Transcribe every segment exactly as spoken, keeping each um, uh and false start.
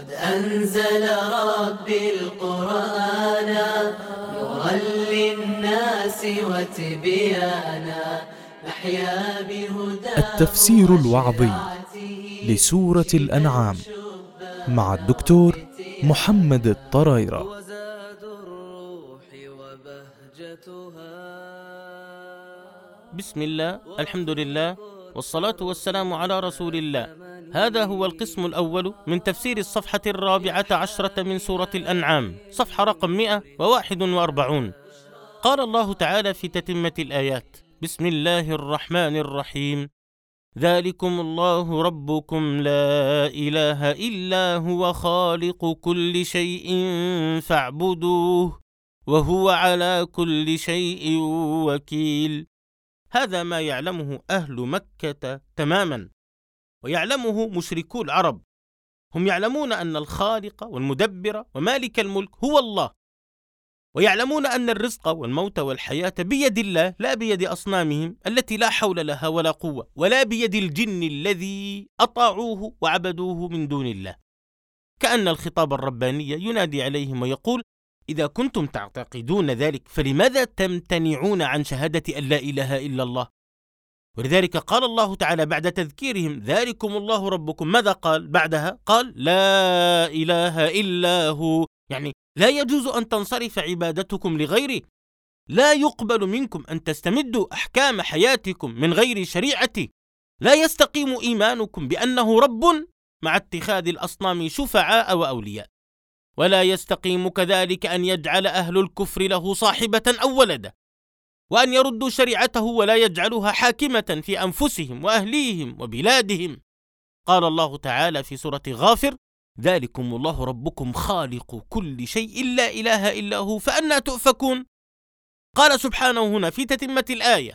قد أنزل ربي القرآن نورا للناس وتبيانا نحيا بهداه. التفسير الوعظي لسورة الأنعام مع الدكتور محمد الطرايرة. بسم الله، الحمد لله، والصلاة والسلام على رسول الله. هذا هو القسم الأول من تفسير الصفحة الرابعة عشرة من سورة الأنعام، صفحة رقم مئة وواحد وأربعون. قال الله تعالى في تتمة الآيات: بسم الله الرحمن الرحيم. ذلكم الله ربكم لا إله إلا هو خالق كل شيء فاعبدوه وهو على كل شيء وكيل. هذا ما يعلمه أهل مكة تماما، ويعلمه مشركو العرب. هم يعلمون أن الخالق والمدبر ومالك الملك هو الله، ويعلمون أن الرزق والموت والحياة بيد الله لا بيد أصنامهم التي لا حول لها ولا قوة، ولا بيد الجن الذي أطاعوه وعبدوه من دون الله. كأن الخطاب الرباني ينادي عليهم ويقول: إذا كنتم تعتقدون ذلك فلماذا تمتنعون عن شهادة أن لا إله إلا الله؟ ولذلك قال الله تعالى بعد تذكيرهم ذلكم الله ربكم، ماذا قال بعدها؟ قال لا إله إلا هو، يعني لا يجوز أن تنصرف عبادتكم لغيره، لا يقبل منكم أن تستمدوا أحكام حياتكم من غير شريعتي، لا يستقيم إيمانكم بأنه رب مع اتخاذ الأصنام شفعاء وأولياء، ولا يستقيم كذلك أن يجعل أهل الكفر له صاحبة أو ولدا، وأن يردوا شريعته ولا يجعلوها حاكمة في أنفسهم وأهليهم وبلادهم. قال الله تعالى في سورة غافر: ذلكم الله ربكم خالق كل شيء لا إله إلا هو فأنى تؤفكون. قال سبحانه هنا في تتمة الآية: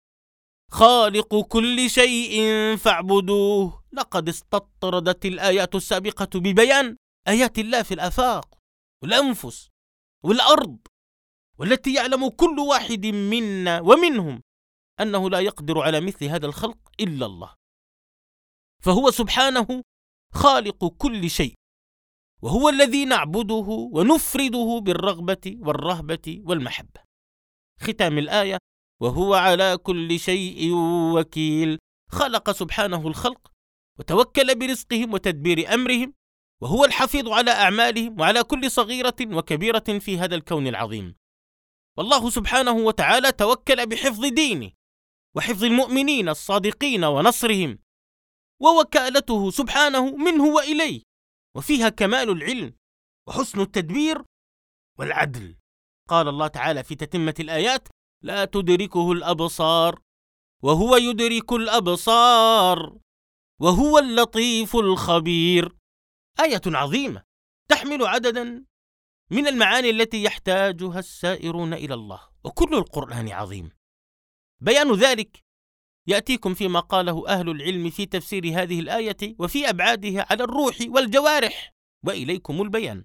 خالق كل شيء فاعبدوه. لقد استطردت الآيات السابقة ببيان آيات الله في الآفاق والأنفس والأرض، والتي يعلم كل واحد منا ومنهم أنه لا يقدر على مثل هذا الخلق إلا الله، فهو سبحانه خالق كل شيء، وهو الذي نعبده ونفرده بالرغبة والرهبة والمحبة. ختام الآية: وهو على كل شيء وكيل. خلق سبحانه الخلق وتوكل برزقهم وتدبير أمرهم، وهو الحفيظ على أعمالهم وعلى كل صغيرة وكبيرة في هذا الكون العظيم. والله سبحانه وتعالى توكل بحفظ دينه وحفظ المؤمنين الصادقين ونصرهم، ووكالته سبحانه منه وإليه، وفيها كمال العلم وحسن التدبير والعدل. قال الله تعالى في تتمة الآيات: لا تدركه الأبصار وهو يدرك الأبصار وهو اللطيف الخبير. آية عظيمة تحمل عددا من المعاني التي يحتاجها السائرون إلى الله، وكل القرآن عظيم. بيان ذلك يأتيكم فيما قاله أهل العلم في تفسير هذه الآية وفي أبعادها على الروح والجوارح، وإليكم البيان.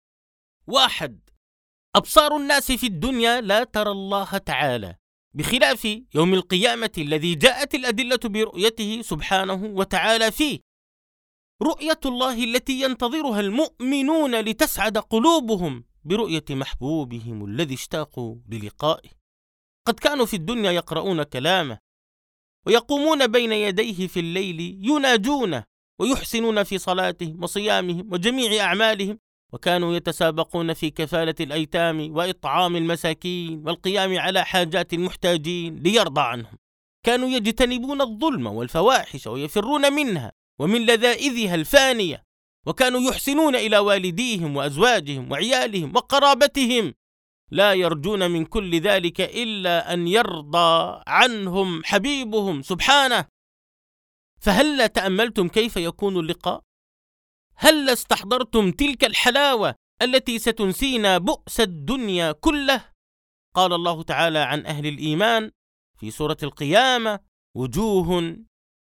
واحد: أبصار الناس في الدنيا لا ترى الله تعالى، بخلاف يوم القيامة الذي جاءت الأدلة برؤيته سبحانه وتعالى فيه، رؤية الله التي ينتظرها المؤمنون لتسعد قلوبهم برؤية محبوبهم الذي اشتاقوا للقائه. قد كانوا في الدنيا يقرؤون كلامه ويقومون بين يديه في الليل يناجونه ويحسنون في صلاتهم وصيامهم وجميع أعمالهم، وكانوا يتسابقون في كفالة الأيتام وإطعام المساكين والقيام على حاجات المحتاجين ليرضى عنهم. كانوا يجتنبون الظلم والفواحش ويفرون منها ومن لذائذها الفانية، وكانوا يحسنون إلى والديهم وأزواجهم وعيالهم وقرابتهم، لا يرجون من كل ذلك إلا أن يرضى عنهم حبيبهم سبحانه. فهل تأملتم كيف يكون اللقاء؟ هل استحضرتم تلك الحلاوة التي ستنسينا بؤس الدنيا كله؟ قال الله تعالى عن أهل الإيمان في سورة القيامة: وجوه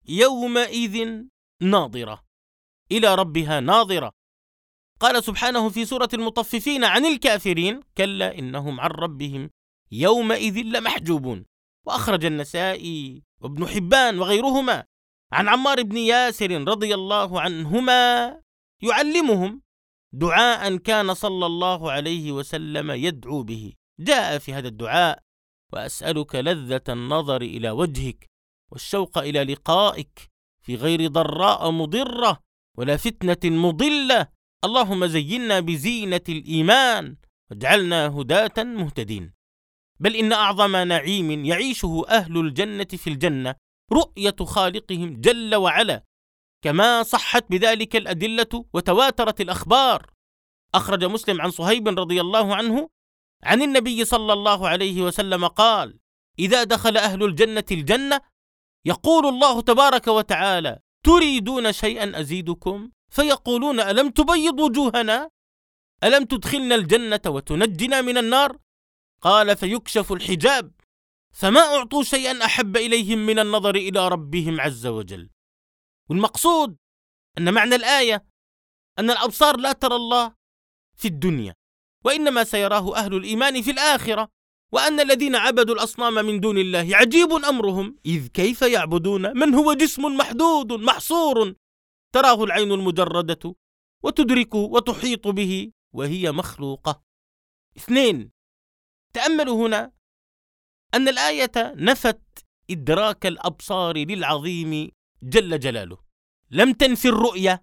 يومئذ ناظرة إلى ربها ناظرة. قال سبحانه في سورة المطففين عن الكافرين: كلا إنهم عن ربهم يومئذ لمحجوبون. وأخرج النسائي وابن حبان وغيرهما عن عمار بن ياسر رضي الله عنهما يعلمهم دعاء كان صلى الله عليه وسلم يدعو به. جاء في هذا الدعاء: وأسألك لذة النظر إلى وجهك والشوق إلى لقائك في غير ضراء مضرة ولا فتنة مضلة، اللهم زينا بزينة الإيمان واجعلنا هداة مهتدين. بل إن أعظم نعيم يعيشه أهل الجنة في الجنة رؤية خالقهم جل وعلا، كما صحت بذلك الأدلة وتواترت الأخبار. أخرج مسلم عن صهيب رضي الله عنه عن النبي صلى الله عليه وسلم قال: إذا دخل أهل الجنة الجنة يقول الله تبارك وتعالى: تريدون شيئا أزيدكم؟ فيقولون: ألم تبيض وجوهنا؟ ألم تدخلنا الجنة وتنجنا من النار؟ قال: فيكشف الحجاب فما أعطوا شيئا أحب إليهم من النظر إلى ربهم عز وجل. والمقصود أن معنى الآية أن الأبصار لا ترى الله في الدنيا، وإنما سيراه أهل الإيمان في الآخرة، وأن الذين عبدوا الأصنام من دون الله عجيب أمرهم، إذ كيف يعبدون من هو جسم محدود محصور تراه العين المجردة وتدركه وتحيط به وهي مخلوقة. اثنين، تأملوا هنا أن الآية نفت إدراك الأبصار للعظيم جل جلاله، لم تنفي الرؤية.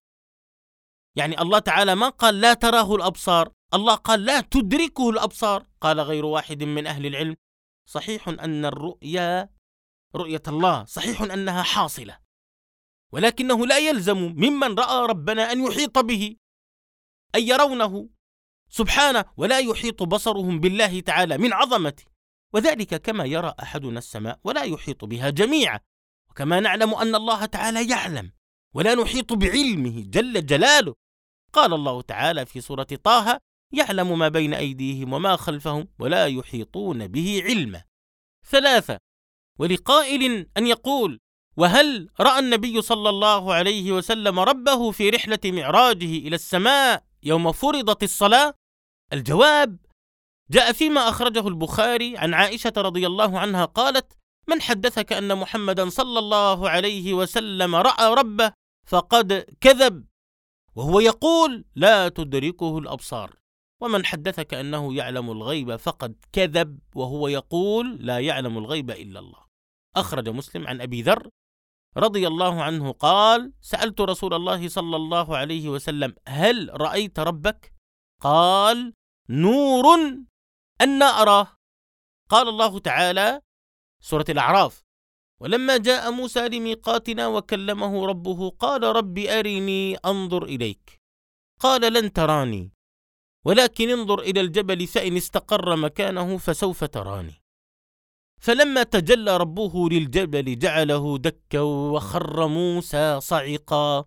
يعني الله تعالى ما قال لا تراه الأبصار، الله قال لا تدركه الأبصار. قال غير واحد من أهل العلم: صحيح أن الرؤيا رؤية الله صحيح أنها حاصلة، ولكنه لا يلزم ممن رأى ربنا أن يحيط به، أن يرونه سبحانه ولا يحيط بصرهم بالله تعالى من عظمته، وذلك كما يرى أحدنا السماء ولا يحيط بها جميعا، وكما نعلم أن الله تعالى يعلم ولا نحيط بعلمه جل جلاله. قال الله تعالى في سورة طه: يعلم ما بين أيديهم وما خلفهم ولا يحيطون به علما. ثلاثة، ولقائل أن يقول: وهل رأى النبي صلى الله عليه وسلم ربه في رحلة معراجه إلى السماء يوم فرضت الصلاة؟ الجواب جاء فيما أخرجه البخاري عن عائشة رضي الله عنها قالت: من حدثك أن محمدا صلى الله عليه وسلم رأى ربه فقد كذب، وهو يقول لا تدركه الأبصار. ومن حدثك أنه يعلم الغيب فقد كذب، وهو يقول لا يعلم الغيب إلا الله. أخرج مسلم عن أبي ذر رضي الله عنه قال: سألت رسول الله صلى الله عليه وسلم: هل رأيت ربك؟ قال: نور أن أراه. قال الله تعالى سورة الأعراف: ولما جاء موسى لميقاتنا وكلمه ربه قال رب أرني أنظر إليك، قال لن تراني ولكن انظر إلى الجبل فإن استقر مكانه فسوف تراني. فلما تجلى ربه للجبل جعله دكا وخر موسى صعقا،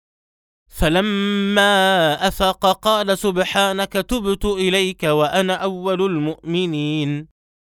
فلما أفاق قال سبحانك تبت إليك وأنا أول المؤمنين.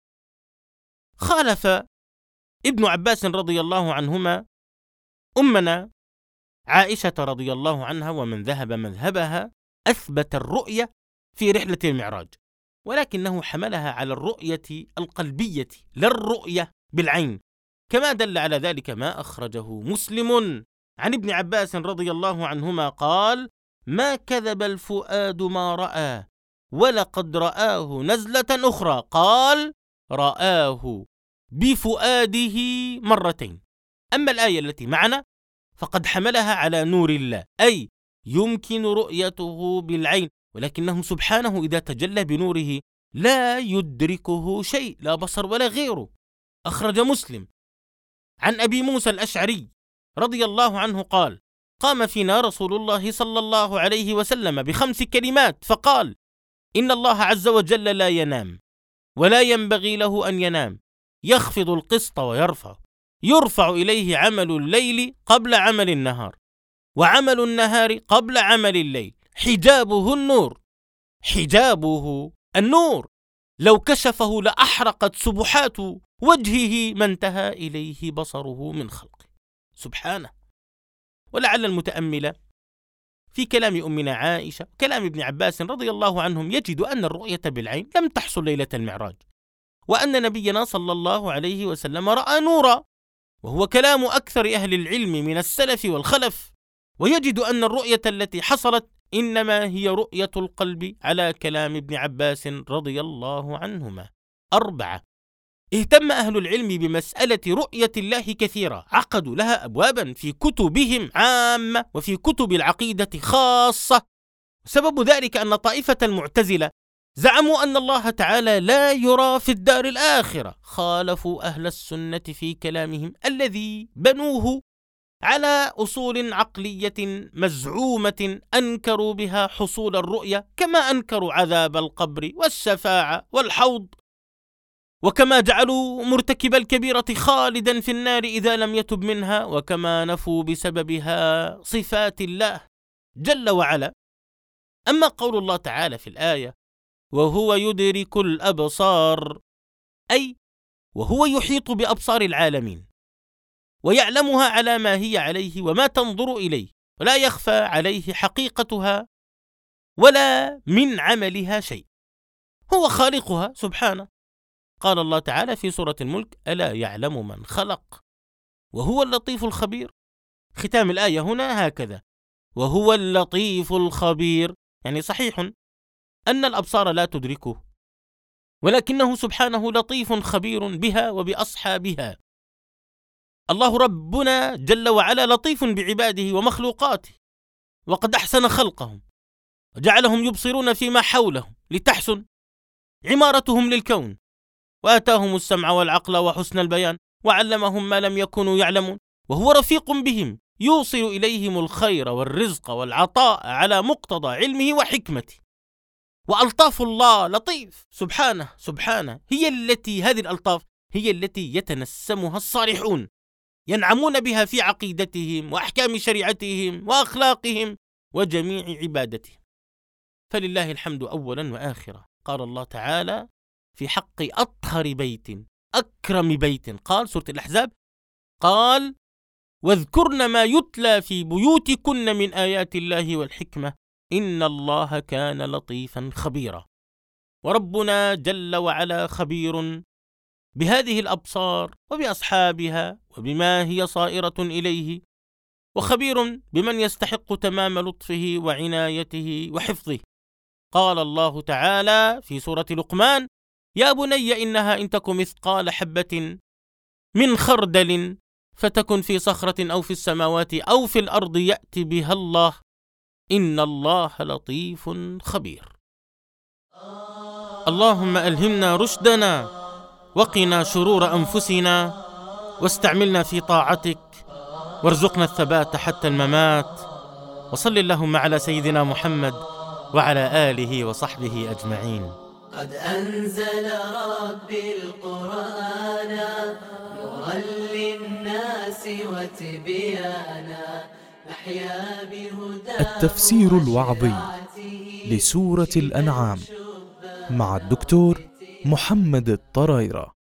خالف ابن عباس رضي الله عنهما أمنا عائشة رضي الله عنها ومن ذهب مذهبها، أثبت الرؤية في رحلة المعراج، ولكنه حملها على الرؤية القلبية لا الرؤية بالعين، كما دل على ذلك ما أخرجه مسلم عن ابن عباس رضي الله عنهما قال: ما كذب الفؤاد ما رأى ولقد رآه نزلة أخرى، قال رآه بفؤاده مرتين. أما الآية التي معنا فقد حملها على نور الله، أي يمكن رؤيته بالعين، ولكنه سبحانه إذا تجلى بنوره لا يدركه شيء، لا بصر ولا غيره. أخرج مسلم عن أبي موسى الأشعري رضي الله عنه قال: قام فينا رسول الله صلى الله عليه وسلم بخمس كلمات فقال: إن الله عز وجل لا ينام ولا ينبغي له أن ينام، يخفض القسط ويرفع، يرفع إليه عمل الليل قبل عمل النهار، وعمل النهار قبل عمل الليل، حجابه النور، حجابه النور، لو كشفه لأحرقت سبحات وجهه ما انتهى إليه بصره من خلقه سبحانه. ولعل المتأمل في كلام أمنا عائشة وكلام ابن عباس رضي الله عنهم يجد أن الرؤية بالعين لم تحصل ليلة المعراج، وأن نبينا صلى الله عليه وسلم رأى نورا، وهو كلام أكثر أهل العلم من السلف والخلف، ويجد أن الرؤية التي حصلت إنما هي رؤية القلب على كلام ابن عباس رضي الله عنهما. أربعة، اهتم أهل العلم بمسألة رؤية الله كثيرا، عقدوا لها أبوابا في كتبهم عامة وفي كتب العقيدة خاصة. سبب ذلك أن طائفة المعتزلة زعموا أن الله تعالى لا يرى في الدار الآخرة، خالفوا أهل السنة في كلامهم الذي بنوه على أصول عقلية مزعومة أنكروا بها حصول الرؤية، كما أنكروا عذاب القبر والشفاعة والحوض، وكما جعلوا مرتكب الكبيرة خالدا في النار إذا لم يتب منها، وكما نفوا بسببها صفات الله جل وعلا. أما قول الله تعالى في الآية وهو يدرك الأبصار، أي وهو يحيط بأبصار العالمين ويعلمها على ما هي عليه وما تنظر إليه، ولا يخفى عليه حقيقتها ولا من عملها شيء، هو خالقها سبحانه. قال الله تعالى في سورة الملك ألا يعلم من خلق وهو اللطيف الخبير. ختام الآية هنا هكذا وهو اللطيف الخبير، يعني صحيح أن الأبصار لا تدركه، ولكنه سبحانه لطيف خبير بها وبأصحابها. الله ربنا جل وعلا لطيف بعباده ومخلوقاته، وقد أحسن خلقهم وجعلهم يبصرون فيما حولهم لتحسن عمارتهم للكون، وآتاهم السمع والعقل وحسن البيان، وعلمهم ما لم يكونوا يعلمون، وهو رفيق بهم يوصل إليهم الخير والرزق والعطاء على مقتضى علمه وحكمته. وألطاف الله لطيف سبحانه سبحانه هي التي هذه الألطاف هي التي يتنسمها الصالحون، ينعمون بها في عقيدتهم وأحكام شريعتهم وأخلاقهم وجميع عبادتهم. فلله الحمد أولا وآخرا. قال الله تعالى في حق أطهر بيت أكرم بيت، قال سورة الأحزاب، قال واذكرن ما يتلى في بيوتكن من آيات الله والحكمة إن الله كان لطيفا خبيرا. وربنا جل وعلا خبير بهذه الأبصار وبأصحابها وبما هي صائرة إليه، وخبير بمن يستحق تمام لطفه وعنايته وحفظه. قال الله تعالى في سورة لقمان يا بني إنها إن تك مثقال حبة من خردل فتكن في صخرة أو في السماوات أو في الأرض يأتي بها الله إن الله لطيف خبير. اللهم ألهمنا رشدنا وقنا شرور أنفسنا واستعملنا في طاعتك وارزقنا الثبات حتى الممات. وصل اللهم على سيدنا محمد وعلى آله وصحبه أجمعين. قد أنزل ربي القرآن نورا للناس وتبيانا نحيا بهداه. التفسير الوعظي لسورة الأنعام مع الدكتور محمد الطرايرة.